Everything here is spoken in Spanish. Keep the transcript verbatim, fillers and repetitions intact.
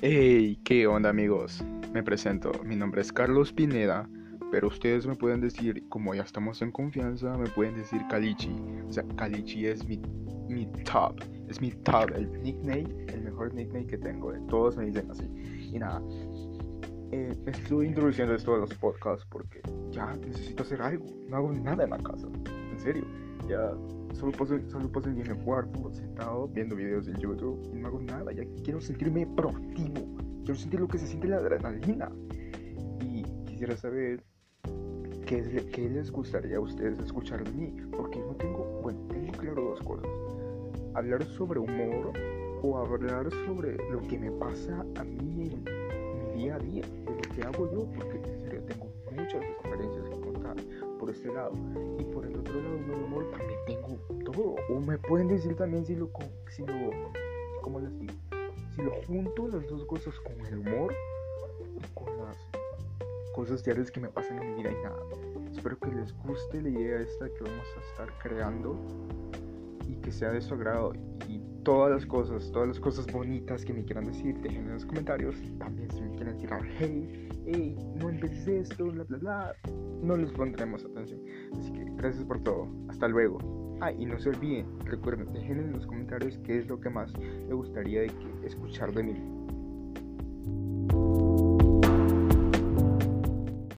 Hey, ¿qué onda amigos? Me presento, mi nombre es Carlos Pineda, pero ustedes me pueden decir, como ya estamos en confianza, me pueden decir Calichi. O sea, Calichi es mi, mi top, es mi top, el nickname, el mejor nickname que tengo, de todos me dicen así. Y nada, eh, estoy introduciendo esto a los podcasts porque ya necesito hacer algo, no hago nada en la casa, en serio, ya solo paso, solo paso el día en el cuarto, sentado, viendo videos en YouTube y no hago nada, ya quiero sentirme proactivo, quiero sentir lo que se siente la adrenalina y quisiera saber qué, es, qué les gustaría a ustedes escuchar de mí, porque no tengo, bueno, tengo claro dos cosas, hablar sobre humor o hablar sobre lo que me pasa a mí en mi día a día, de lo que hago yo, porque en serio tengo muchas experiencias que contar por este lado, y por el otro lado del humor también tengo todo, o me pueden decir también si lo, si lo, ¿cómo les digo? Si lo junto las dos cosas con el humor y con las cosas diarias que me pasan en mi vida y nada. Espero que les guste la idea esta que vamos a estar creando y que sea de su agrado, y todas las cosas, todas las cosas bonitas que me quieran decir, dejen en los comentarios. También si me quieren tirar hey, hey, no en vez de esto, bla bla bla, no les pondremos atención. Así que gracias por todo, hasta luego. Ah, y no se olviden, recuerden, dejen en los comentarios qué es lo que más les gustaría de que escuchar de mí.